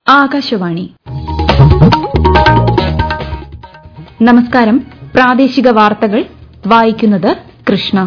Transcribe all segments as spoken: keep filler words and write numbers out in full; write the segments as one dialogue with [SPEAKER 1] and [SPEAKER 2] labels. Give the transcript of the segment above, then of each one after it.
[SPEAKER 1] ആകാശവാണി. നമസ്കാരം. പ്രാദേശിക വാർത്തകൾ വായിക്കുന്നത് കൃഷ്ണ.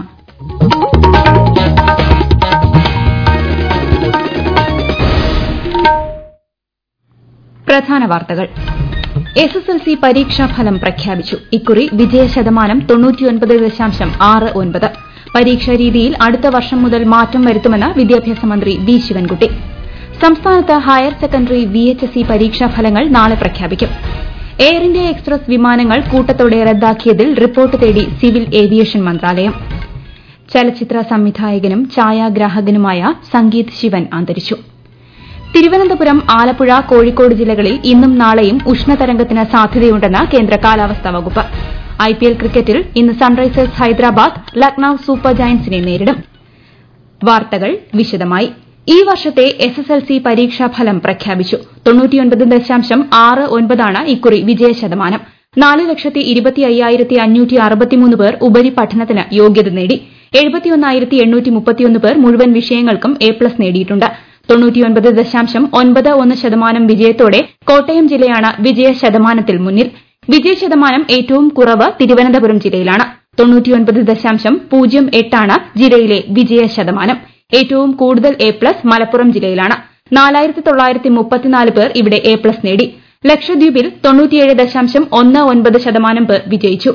[SPEAKER 1] പ്രധാന വാർത്തകൾ. എസ് എസ് എൽ സി പരീക്ഷാഫലം പ്രഖ്യാപിച്ചു. ഇക്കുറി വിജയശതമാനം തൊണ്ണൂറ്റിയൊൻപത് ദശാംശം ആറ് ഒൻപത്. പരീക്ഷാരീതിയിൽ അടുത്ത വർഷം മുതൽ മാറ്റം വരുത്തുമെന്ന് വിദ്യാഭ്യാസ മന്ത്രി വി ശിവൻകുട്ടി. സംസ്ഥാനത്ത് higher secondary V H S E പരീക്ഷാഫലങ്ങൾ നാളെ പ്രഖ്യാപിക്കും. എയർ ഇന്ത്യ എക്സ്പ്രസ് വിമാനങ്ങൾ കൂട്ടത്തോടെ റദ്ദാക്കിയതിൽ റിപ്പോർട്ട് തേടി സിവിൽ ഏവിയേഷൻ മന്ത്രാലയം. ചലച്ചിത്ര സംവിധായകനും ഛായാഗ്രാഹകനുമായ സംഗീത് ശിവൻ അന്തരിച്ചു. തിരുവനന്തപുരം, ആലപ്പുഴ, കോഴിക്കോട് ജില്ലകളിൽ ഇന്നും നാളെയും ഉഷ്ണതരംഗത്തിന് സാധ്യതയുണ്ടെന്ന് കേന്ദ്ര കാലാവസ്ഥാ വകുപ്പ്. ഐപിഎൽ ക്രിക്കറ്റിൽ ഇന്ന് സൺറൈസേഴ്സ് ഹൈദരാബാദ് ലക്നൌ സൂപ്പർ ജയന്റ്സിനെ നേരിടും. വാർത്തകൾ വിശദമായി. ഈ വർഷത്തെ എസ് എസ് എൽ സി പരീക്ഷാഫലം പ്രഖ്യാപിച്ചു. തൊണ്ണൂറ്റിയൊൻപത് ദശാംശം ആറ് ഒൻപതാണ് ഇക്കുറി വിജയശതമാനം. നാല് ലക്ഷത്തി ഇരുപത്തി അയ്യായിരത്തി അഞ്ഞൂറ്റി അറുപത്തിമൂന്ന് പേർ ഉപരിപഠനത്തിന് യോഗ്യത നേടി. എഴുപത്തിയൊന്നായിരത്തി എണ്ണൂറ്റി മുപ്പത്തിയൊന്ന് പേർ മുഴുവൻ വിഷയങ്ങൾക്കും എ പ്ലസ് നേടിയിട്ടുണ്ട്. തൊണ്ണൂറ്റിയൊൻപത് ദശാംശം ഒൻപത് ഒന്ന് ശതമാനം വിജയത്തോടെ കോട്ടയം ജില്ലയാണ് വിജയശതമാനത്തിൽ മുന്നിൽ. വിജയശതമാനം ഏറ്റവും കുറവ് തിരുവനന്തപുരം ജില്ലയിലാണ്. തൊണ്ണൂറ്റിയൊൻപത് ദശാംശം പൂജ്യം എട്ടാണ് ജില്ലയിലെ വിജയശതമാനം. ഏറ്റവും കൂടുതൽ എ പ്ലസ് മലപ്പുറം ജില്ലയിലാണ്. നാലായിരത്തി തൊള്ളായിരത്തി മുപ്പത്തിനാല് പേർ ഇവിടെ എ പ്ലസ് നേടി. ലക്ഷദ്വീപിൽ തൊണ്ണൂറ്റിയേഴ് ദശാംശം ഒന്ന് ഒൻപത് ശതമാനം പേർ വിജയിച്ചു.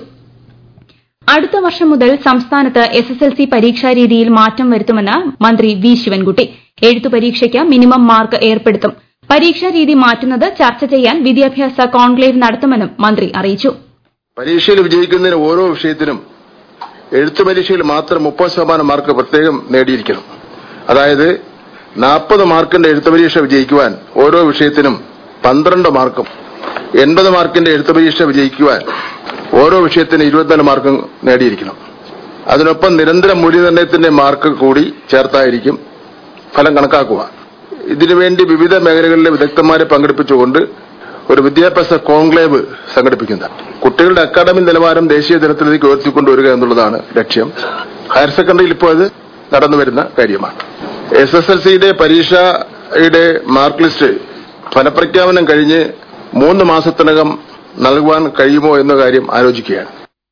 [SPEAKER 1] അടുത്ത വർഷം മുതൽ സംസ്ഥാനത്ത് എസ് എസ് എൽ സി പരീക്ഷാരീതിയിൽ മാറ്റം വരുത്തുമെന്ന് മന്ത്രി വി ശിവൻകുട്ടി. എഴുത്തു പരീക്ഷയ്ക്ക് മിനിമം മാർക്ക് ഏർപ്പെടുത്തും. പരീക്ഷാരീതി മാറ്റുന്നത് ചർച്ച ചെയ്യാൻ വിദ്യാഭ്യാസ കോൺക്ലേവ് നടത്തുമെന്നും മന്ത്രി അറിയിച്ചു.
[SPEAKER 2] പരീക്ഷയിൽ വിജയിക്കുന്നതിന് ഓരോ വിഷയത്തിനും എഴുത്തു പരീക്ഷയിൽ മാത്രം മുപ്പത് ശതമാനം മാർക്ക് പ്രത്യേകം നേടിയിരിക്കണം. അതായത് നാൽപ്പത് മാർക്കിന്റെ എഴുത്തു പരീക്ഷ വിജയിക്കുവാൻ ഓരോ വിഷയത്തിനും പന്ത്രണ്ട് മാർക്കും എൺപത് മാർക്കിന്റെ എഴുത്തു പരീക്ഷ വിജയിക്കുവാൻ ഓരോ വിഷയത്തിന് ഇരുപത്തിനാല് മാർക്കും നേടിയിരിക്കണം. അതിനൊപ്പം നിരന്തര മൂല്യനിർണ്ണയത്തിന്റെ മാർക്ക് കൂടി ചേർത്തായിരിക്കും ഫലം കണക്കാക്കുക. ഇതിനുവേണ്ടി വിവിധ മേഖലകളിലെ വിദഗ്ധന്മാരെ പങ്കെടുപ്പിച്ചുകൊണ്ട് ഒരു വിദ്യാഭ്യാസ കോൺക്ലേവ് സംഘടിപ്പിക്കുന്നത്. കുട്ടികളുടെ അക്കാദമിക് നിലവാരം ദേശീയ തലത്തിലേക്ക് ഉയർത്തിക്കൊണ്ടുവരിക എന്നുള്ളതാണ് ലക്ഷ്യം. ഹയർ സെക്കൻഡറിയിൽ ഇപ്പോൾ അത് നടന്നുവരുന്ന കാര്യമാണ്. എസ് എസ് എൽ സിയുടെ പരീക്ഷയുടെ മാർക്ക് ലിസ്റ്റ് ഫലപ്രഖ്യാപനം കഴിഞ്ഞ് മൂന്ന് മാസത്തിനകം നൽകുവാൻ കഴിയുമോ എന്ന കാര്യം ആലോചിക്കുകയാണ്.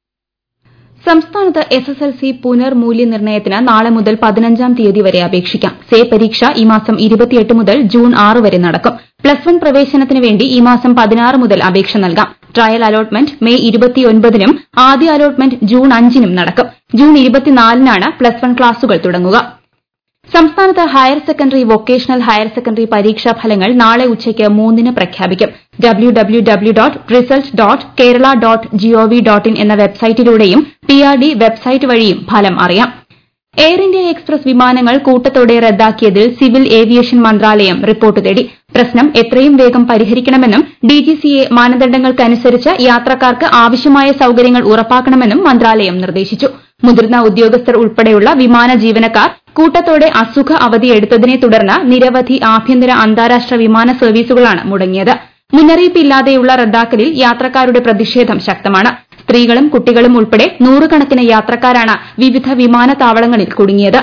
[SPEAKER 1] സംസ്ഥാനത്ത് എസ് എസ് എൽ സി പുനർമൂല്യനിർണ്ണയത്തിന് നാളെ മുതൽ പതിനഞ്ചാം തീയതി വരെ അപേക്ഷിക്കാം. സേ പരീക്ഷ ഈ മാസം ഇരുപത്തിയെട്ട് മുതൽ ജൂൺ ആറ് വരെ നടക്കും. പ്ലസ് വൺ പ്രവേശനത്തിന് വേണ്ടി ഈ മാസം പതിനാറ് മുതൽ അപേക്ഷ നൽകാം. ട്രയൽ അലോട്ട്മെന്റ് മെയ് ഇരുപത്തിയൊൻപതിനും ആദ്യ അലോട്ട്മെന്റ് ജൂൺ അഞ്ചിനും നടക്കും. ജൂൺ ഇരുപത്തിനാലിനാണ് പ്ലസ് വൺ ക്ലാസുകൾ തുടങ്ങുക. സംസ്ഥാനത്ത് higher secondary, vocational higher secondary പരീക്ഷാ ഫലങ്ങൾ നാളെ ഉച്ചയ്ക്ക് മൂന്നിന് പ്രഖ്യാപിക്കും. W W W dot result dot Kerala dot GOV dot in എന്ന വെബ്സൈറ്റിലൂടെയും പി ആർ ഡി വെബ്സൈറ്റ് വഴിയും ഫലം അറിയാം. എയർ ഇന്ത്യ എക്സ്പ്രസ് വിമാനങ്ങൾ കൂട്ടത്തോടെ റദ്ദാക്കിയതിൽ സിവിൽ ഏവിയേഷൻ മന്ത്രാലയം റിപ്പോർട്ട് തേടി. പ്രശ്നം എത്രയും വേഗം പരിഹരിക്കണമെന്നും ഡിജിസിഎ മാനദണ്ഡങ്ങൾക്കനുസരിച്ച് യാത്രക്കാർക്ക് ആവശ്യമായ സൌകര്യങ്ങൾ ഉറപ്പാക്കണമെന്നും മന്ത്രാലയം നിർദ്ദേശിച്ചു. മുതിർന്ന ഉദ്യോഗസ്ഥർ ഉൾപ്പെടെയുള്ള വിമാന ജീവനക്കാർ കൂട്ടത്തോടെ അസുഖ അവധിയെടുത്തതിനെ തുടർന്ന് നിരവധി ആഭ്യന്തര, അന്താരാഷ്ട്ര വിമാന സർവീസുകളാണ് മുടങ്ങിയത്. മുന്നറിയിപ്പില്ലാതെയുള്ള റദ്ദാക്കലിൽ യാത്രക്കാരുടെ പ്രതിഷേധം ശക്തമാണ്. സ്ത്രീകളും കുട്ടികളും ഉൾപ്പെടെ നൂറുകണക്കിന് യാത്രക്കാരാണ് വിവിധ വിമാനത്താവളങ്ങളിൽ കുടുങ്ങിയത്.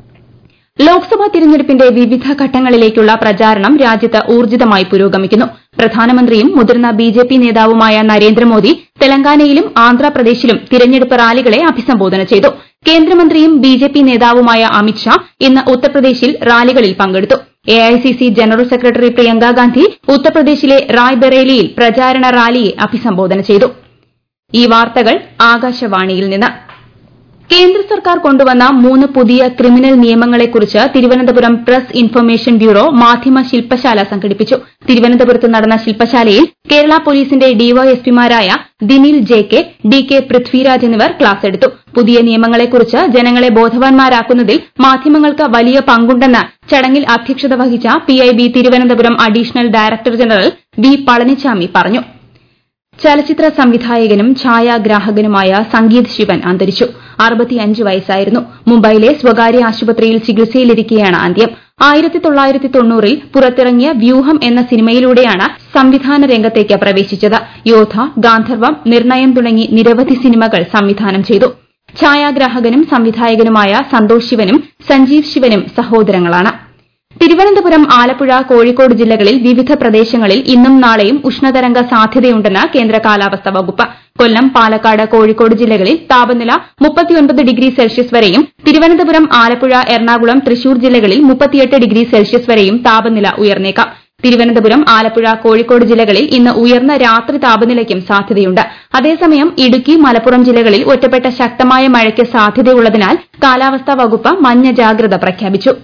[SPEAKER 1] ലോക്സഭാ തിരഞ്ഞെടുപ്പിന്റെ വിവിധ ഘട്ടങ്ങളിലേക്കുള്ള പ്രചാരണം രാജ്യത്ത് ഊർജിതമായി പുരോഗമിക്കുന്നു. പ്രധാനമന്ത്രിയും മുതിർന്ന ബിജെപി നേതാവുമായ നരേന്ദ്രമോദി തെലങ്കാനയിലും ആന്ധ്രാപ്രദേശിലും തിരഞ്ഞെടുപ്പ് റാലികളെ അഭിസംബോധന ചെയ്തു. കേന്ദ്രമന്ത്രിയും ബിജെപി നേതാവുമായ അമിത്ഷാ ഇന്ന് ഉത്തർപ്രദേശിൽ റാലികളിൽ പങ്കെടുത്തു. AICC general secretary Priyanka Gandhi ഉത്തർപ്രദേശിലെ റായ്ബറേലിയിൽ പ്രചാരണ റാലിയെ അഭിസംബോധന ചെയ്തു. ഈ വാർത്തകൾ ആകാശവാണിയിൽ നിന്ന്. കേന്ദ്ര സർക്കാർ കൊണ്ടുവന്ന മൂന്ന് പുതിയ ക്രിമിനൽ നിയമങ്ങളെക്കുറിച്ച് തിരുവനന്തപുരം പ്രസ് ഇൻഫർമേഷൻ ബ്യൂറോ മാധ്യമ ശില്പശാല സംഘടിപ്പിച്ചു. തിരുവനന്തപുരത്ത് നടന്ന ശില്പശാലയിൽ കേരള പോലീസിന്റെ ഡിവൈഎസ്പിമാരായ Dinil J K, D K Prithviraj എന്നിവർ ക്ലാസ് എടുത്തു. പുതിയ നിയമങ്ങളെക്കുറിച്ച് ജനങ്ങളെ ബോധവാന്മാരാക്കുന്നതിൽ മാധ്യമങ്ങൾക്ക് വലിയ പങ്കുണ്ടെന്ന് ചടങ്ങിൽ അധ്യക്ഷത വഹിച്ച PIB Thiruvananthapuram additional director general V Palanichami പറഞ്ഞു. ചലച്ചിത്ര സംവിധായകനും ഛായാഗ്രാഹകനുമായ സംഗീത് ശിവൻ അന്തരിച്ചു. അറുപത്തിയഞ്ച് വയസ്സായിരുന്നു. മുംബൈയിലെ സ്വകാര്യ ആശുപത്രിയിൽ ചികിത്സയിലിരിക്കെയാണ് അന്ത്യം. ആയിരത്തി തൊള്ളായിരത്തി തൊണ്ണൂറിൽ പുറത്തിറങ്ങിയ വ്യൂഹം എന്ന സിനിമയിലൂടെയാണ് സംവിധാന രംഗത്തേക്ക് പ്രവേശിച്ചത്. യോദ്ധ, ഗാന്ധർവം, നിർണയം തുടങ്ങി നിരവധി സിനിമകൾ സംവിധാനം ചെയ്തു. ഛായാഗ്രാഹകനും സംവിധായകനുമായ സന്തോഷ് ശിവനും സഞ്ജീവ് ശിവനും സഹോദരങ്ങളാണ്. തിരുവനന്തപുരം ആലപ്പുഴ കോഴിക്കോട് ജില്ലകളിൽ വിവിധ പ്രദേശങ്ങളിൽ ഇന്നും നാളെയും ഉഷ്ണതരംഗ സാധ്യതയുണ്ടെന്ന് കേന്ദ്ര കാലാവസ്ഥാ വകുപ്പ്. കൊല്ലം, പാലക്കാട്, കോഴിക്കോട് ജില്ലകളിൽ താപനില മുപ്പത്തിയൊൻപത് ഡിഗ്രി സെൽഷ്യസ് വരെയും തിരുവനന്തപുരം, ആലപ്പുഴ, എറണാകുളം, തൃശൂർ ജില്ലകളിൽ മുപ്പത്തിയെട്ട് ഡിഗ്രി സെൽഷ്യസ് വരെയും താപനില ഉയർന്നേക്കാം. തിരുവനന്തപുരം, ആലപ്പുഴ, കോഴിക്കോട് ജില്ലകളിൽ ഇന്ന് ഉയർന്ന രാത്രി താപനിലയ്ക്കും സാധ്യതയുണ്ട്. അതേസമയം ഇടുക്കി, മലപ്പുറം ജില്ലകളിൽ ഒറ്റപ്പെട്ട ശക്തമായ മഴയ്ക്ക് സാധ്യതയുള്ളതിനാൽ കാലാവസ്ഥാ വകുപ്പ് മഞ്ഞ ജാഗ്രത പ്രഖ്യാപിച്ചു.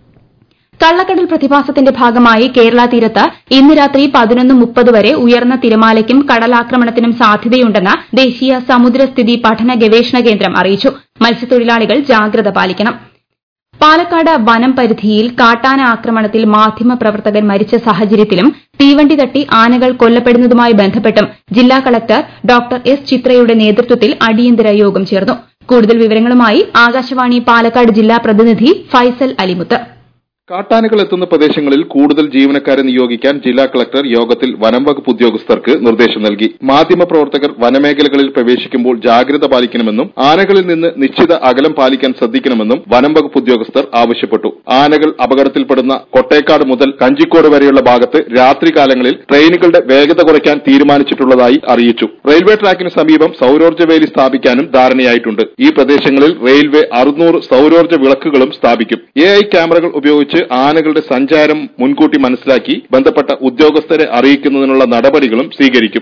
[SPEAKER 1] കള്ളക്കടൽ പ്രതിഭാസത്തിന്റെ ഭാഗമായി കേരള തീരത്ത് ഇന്ന് രാത്രി പതിനൊന്ന് മുപ്പത് വരെ ഉയർന്ന തിരമാലയ്ക്കും കടലാക്രമണത്തിനും സാധ്യതയുണ്ടെന്ന് ദേശീയ സമുദ്രസ്ഥിതി പഠന ഗവേഷണ കേന്ദ്രം അറിയിച്ചു. മത്സ്യത്തൊഴിലാളികൾ ജാഗ്രത പാലിക്കണം. പാലക്കാട് വനം പരിധിയിൽ കാട്ടാന ആക്രമണത്തിൽ മാധ്യമപ്രവർത്തകൻ മരിച്ച സാഹചര്യത്തിലും തീവണ്ടി തട്ടി ആനകൾ കൊല്ലപ്പെടുന്നതുമായി ബന്ധപ്പെട്ടും ജില്ലാ കളക്ടർ ഡോക്ടർ എസ് ചിത്രയുടെ നേതൃത്വത്തിൽ അടിയന്തര യോഗം ചേർന്നു. കൂടുതൽ വിവരങ്ങളുമായി ആകാശവാണി പാലക്കാട് ജില്ലാ പ്രതിനിധി ഫൈസൽ അലിമുത്ത്.
[SPEAKER 3] കാട്ടാനകൾ എത്തുന്ന പ്രദേശങ്ങളിൽ കൂടുതൽ ജീവനക്കാരെ നിയോഗിക്കാൻ ജില്ലാ കളക്ടർ യോഗത്തിൽ വനം വകുപ്പ് ഉദ്യോഗസ്ഥർക്ക് നിർദ്ദേശം നൽകി. മാധ്യമപ്രവർത്തകർ വനമേഖലകളിൽ പ്രവേശിക്കുമ്പോൾ ജാഗ്രത പാലിക്കണമെന്നും ആനകളിൽ നിന്ന് നിശ്ചിത അകലം പാലിക്കാൻ ശ്രദ്ധിക്കണമെന്നും വനം വകുപ്പ് ഉദ്യോഗസ്ഥർ ആവശ്യപ്പെട്ടു. ആനകൾ അപകടത്തിൽപ്പെടുന്ന കൊട്ടേക്കാട് മുതൽ കഞ്ചിക്കോട് വരെയുള്ള ഭാഗത്ത് രാത്രികാലങ്ങളിൽ ട്രെയിനുകളുടെ വേഗത കുറയ്ക്കാൻ തീരുമാനിച്ചിട്ടുള്ളതായി അറിയിച്ചു. റെയിൽവേ ട്രാക്കിന് സമീപം സൌരോർജ്ജ വേലി സ്ഥാപിക്കാനും ധാരണയായിട്ടുണ്ട്. ഈ പ്രദേശങ്ങളിൽ റെയിൽവേ അറുന്നൂറ് സൌരോർജ്ജ വിളക്കുകളും സ്ഥാപിക്കും. എ ഐ ക്യാമറകൾ ഉപയോഗിച്ച് ആനകളുടെ സഞ്ചാരം മുൻകൂട്ടി മനസ്സിലാക്കി ബന്ധപ്പെട്ട ഉദ്യോഗസ്ഥരെ അറിയിക്കുന്നതിനുള്ള നടപടികളും സ്വീകരിക്കും.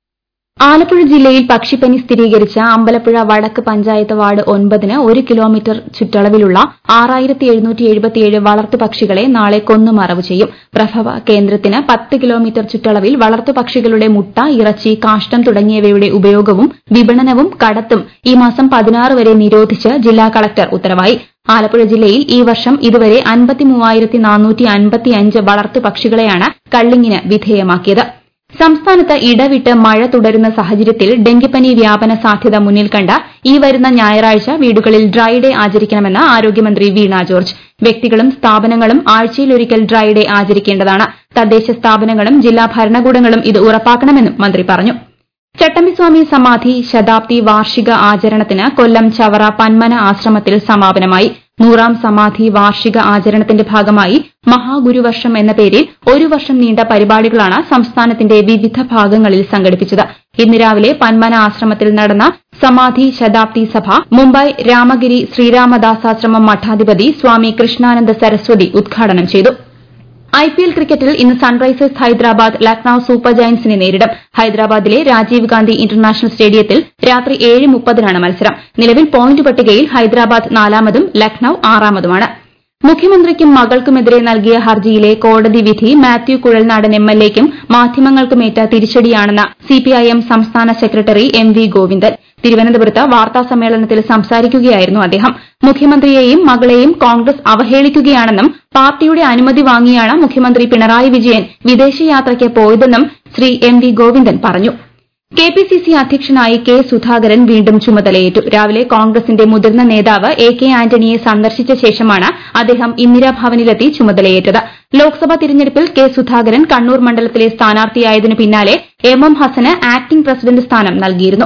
[SPEAKER 1] ആലപ്പുഴ ജില്ലയിൽ പക്ഷിപ്പനി സ്ഥിരീകരിച്ച അമ്പലപ്പുഴ വടക്ക് പഞ്ചായത്ത് വാർഡ് ഒൻപതിന് ഒരു കിലോമീറ്റർ ചുറ്റളവിലുള്ള ആറായിരത്തി എഴുന്നൂറ്റി എഴുപത്തിയേഴ് വളർത്തുപക്ഷികളെ നാളെ കൊന്നുമറവ് ചെയ്യും. പ്രഭവ കേന്ദ്രത്തിന് പത്ത് കിലോമീറ്റർ ചുറ്റളവിൽ വളർത്തുപക്ഷികളുടെ മുട്ട, ഇറച്ചി, കാഷ്ടം തുടങ്ങിയവയുടെ ഉപയോഗവും വിപണനവും കടത്തും ഈ മാസം പതിനാറ് വരെ നിരോധിച്ച് ജില്ലാ കളക്ടർ ഉത്തരവായി. ആലപ്പുഴ ജില്ലയിൽ ഈ വർഷം ഇതുവരെ അൻപത്തിമൂവായിരത്തി നാനൂറ്റി അൻപത്തിയഞ്ച് വളർത്തുപക്ഷികളെയാണ് കള്ളിങ്ങിന് വിധേയമാക്കിയത്. സംസ്ഥാനത്ത് ഇടവിട്ട് മഴ തുടരുന്ന സാഹചര്യത്തിൽ ഡെങ്കിപ്പനി വ്യാപന സാധ്യത മുന്നിൽ കണ്ട് ഈ വരുന്ന ഞായറാഴ്ച വീടുകളിൽ ഡ്രൈ ഡേ ആചരിക്കണമെന്ന് ആരോഗ്യമന്ത്രി വീണ ജോർജ്. വ്യക്തികളും സ്ഥാപനങ്ങളും ആഴ്ചയിലൊരിക്കൽ ഡ്രൈ ഡേ ആചരിക്കേണ്ടതാണ്. തദ്ദേശ സ്ഥാപനങ്ങളും ജില്ലാ ഭരണകൂടങ്ങളും ഇത് ഉറപ്പാക്കണമെന്നും മന്ത്രി പറഞ്ഞു. ചട്ടമ്പിസ്വാമി സമാധി ശതാബ്ദി വാർഷിക ആചരണത്തിന് കൊല്ലം ചവറ പന്മന ആശ്രമത്തിൽ സമാപനമായി. നൂറാം സമാധി വാർഷിക ആചരണത്തിന്റെ ഭാഗമായി മഹാഗുരുവർഷം എന്ന പേരിൽ ഒരു വർഷം നീണ്ട പരിപാടികളാണ് സംസ്ഥാനത്തിന്റെ വിവിധ ഭാഗങ്ങളിൽ സംഘടിപ്പിച്ചത്. ഇന്ന് രാവിലെ പന്മന ആശ്രമത്തിൽ നടന്ന സമാധി ശതാബ്ദി സഭ മുംബൈ രാമഗിരി ശ്രീരാമദാസാശ്രമം മഠാധിപതി സ്വാമി കൃഷ്ണാനന്ദ സരസ്വതി ഉദ്ഘാടനം ചെയ്തു. ഐപിഎൽ ക്രിക്കറ്റിൽ ഇന്ന് സൺറൈസേഴ്സ് ഹൈദരാബാദ് ലക്നൌ സൂപ്പർ ജയന്റ്സിനെ നേരിടും. ഹൈദരാബാദിലെ രാജീവ് ഗാന്ധി ഇന്റർനാഷണൽ സ്റ്റേഡിയത്തിൽ രാത്രി ഏഴ് മുപ്പതിനാണ് മത്സരം. നിലവിൽ പോയിന്റ് പട്ടികയിൽ ഹൈദരാബാദ് നാലാമതും ലക്നൌ ആറാമതുമാണ്. മുഖ്യമന്ത്രിക്കും മകൾക്കുമെതിരെ നൽകിയ ഹർജിയിലെ കോടതി വിധി മാത്യു കുഴൽനാടൻ എംഎൽഎയ്ക്കും മാധ്യമങ്ങൾക്കുമേറ്റ തിരിച്ചടിയാണെന്ന് സിപിഐഎം സംസ്ഥാന സെക്രട്ടറി എം വി ഗോവിന്ദൻ. തിരുവനന്തപുരത്ത് വാർത്താസമ്മേളനത്തിൽ സംസാരിക്കുകയായിരുന്നു അദ്ദേഹം. മുഖ്യമന്ത്രിയെയും മകളെയും കോൺഗ്രസ് അവഹേളിക്കുകയാണെന്നും പാർട്ടിയുടെ അനുമതി വാങ്ങിയാണ് മുഖ്യമന്ത്രി പിണറായി വിജയൻ വിദേശയാത്രയ്ക്ക് പോയതെന്നും ശ്രീ എം വി ഗോവിന്ദൻ പറഞ്ഞു. കെപിസിസി അധ്യക്ഷനായി കെ സുധാകരൻ വീണ്ടും ചുമതലയേറ്റു. രാവിലെ കോൺഗ്രസിന്റെ മുതിർന്ന നേതാവ് എ കെ ആന്റണിയെ സന്ദർശിച്ച ശേഷമാണ് അദ്ദേഹം ഇന്ദിരാഭവനിലെത്തി ചുമതലയേറ്റത്. ലോക്സഭാ തിരഞ്ഞെടുപ്പിൽ കെ സുധാകരൻ കണ്ണൂർ മണ്ഡലത്തിലെ സ്ഥാനാർത്ഥിയായതിനു പിന്നാലെ എം എം ഹസന് ആക്ടിംഗ് പ്രസിഡന്റ് സ്ഥാനം നൽകിയിരുന്നു.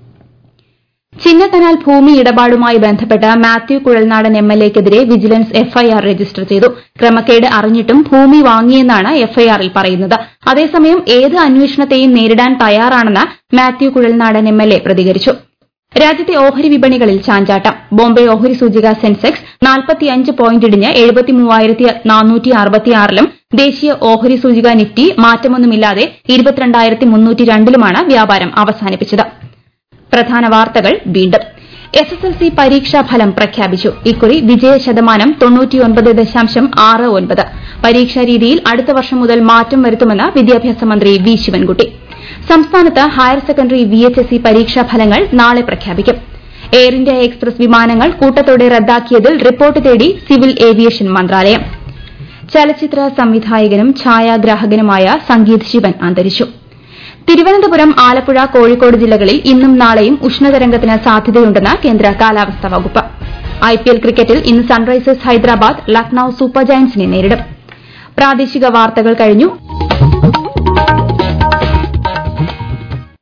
[SPEAKER 1] ചിന്നക്കനാൽ ഭൂമി ഇടപാടുമായി ബന്ധപ്പെട്ട് മാത്യു കുഴൽനാടൻ എംഎൽഎയ്ക്കെതിരെ വിജിലൻസ് എഫ്ഐആർ രജിസ്റ്റർ ചെയ്തു. ക്രമക്കേട് അറിഞ്ഞിട്ടും ഭൂമി വാങ്ങിയെന്നാണ് എഫ്ഐആറിൽ പറയുന്നത്. അതേസമയം ഏത് അന്വേഷണത്തെയും നേരിടാൻ തയ്യാറാണെന്ന് മാത്യു കുഴൽനാടൻ എംഎൽഎ പ്രതികരിച്ചു. രാജ്യത്തെ ഓഹരി വിപണികളിൽ ചാഞ്ചാട്ടം. ബോംബെ ഓഹരി സൂചിക സെൻസെക്സ് നാൽപ്പത്തിയഞ്ച് പോയിന്റ് ഇടിഞ്ഞ് എഴുപത്തിമൂവായിരത്തി നാനൂറ്റി അറുപത്തിയാറിലും ദേശീയ ഓഹരി സൂചിക നിഫ്റ്റി മാറ്റമൊന്നുമില്ലാതെ ഇരുപത്തിരണ്ടായിരത്തി മുന്നൂറ്റി രണ്ടിലുമാണ് വ്യാപാരം അവസാനിപ്പിച്ചത്. പ്രധാന വാർത്തകൾ വീണ്ടും. എസ് എസ് എൽ സി പരീക്ഷാഫലം പ്രഖ്യാപിച്ചു. ഇക്കുറി വിജയ ശതമാനം തൊണ്ണൂറ്റിയൊൻപത് ദശാംശം ആറ് ഒൻപത്. പരീക്ഷാ രീതിയിൽ അടുത്ത വർഷം മുതൽ മാറ്റം വരുത്തുമെന്ന് വിദ്യാഭ്യാസ മന്ത്രി വി ശിവൻകുട്ടി. സംസ്ഥാനത്ത് higher secondary V H S E പരീക്ഷാഫലങ്ങൾ നാളെ പ്രഖ്യാപിക്കും. എയർ ഇന്ത്യ എക്സ്പ്രസ് വിമാനങ്ങൾ കൂട്ടത്തോടെ റദ്ദാക്കിയതിൽ റിപ്പോർട്ട് തേടി സിവിൽ ഏവിയേഷൻ മന്ത്രാലയം. ചലച്ചിത്ര സംവിധായകനും ഛായാഗ്രാഹകനുമായ സംഗീത് ശിവൻ അന്തരിച്ചു. തിരുവനന്തപുരം, ആലപ്പുഴ, കോഴിക്കോട് ജില്ലകളിൽ ഇന്നും നാളെയും ഉഷ്ണതരംഗത്തിന് സാധ്യതയുണ്ടെന്ന് കേന്ദ്ര കാലാവസ്ഥാ വകുപ്പ്. ഐപിഎൽ ക്രിക്കറ്റിൽ ഇന്ന് സൺറൈസേഴ്സ് ഹൈദരാബാദ് ലക്നൌ സൂപ്പർ ജയന്റ്സിനെ നേരിടും. പ്രാദേശിക വാർത്തകൾ കഴിഞ്ഞു.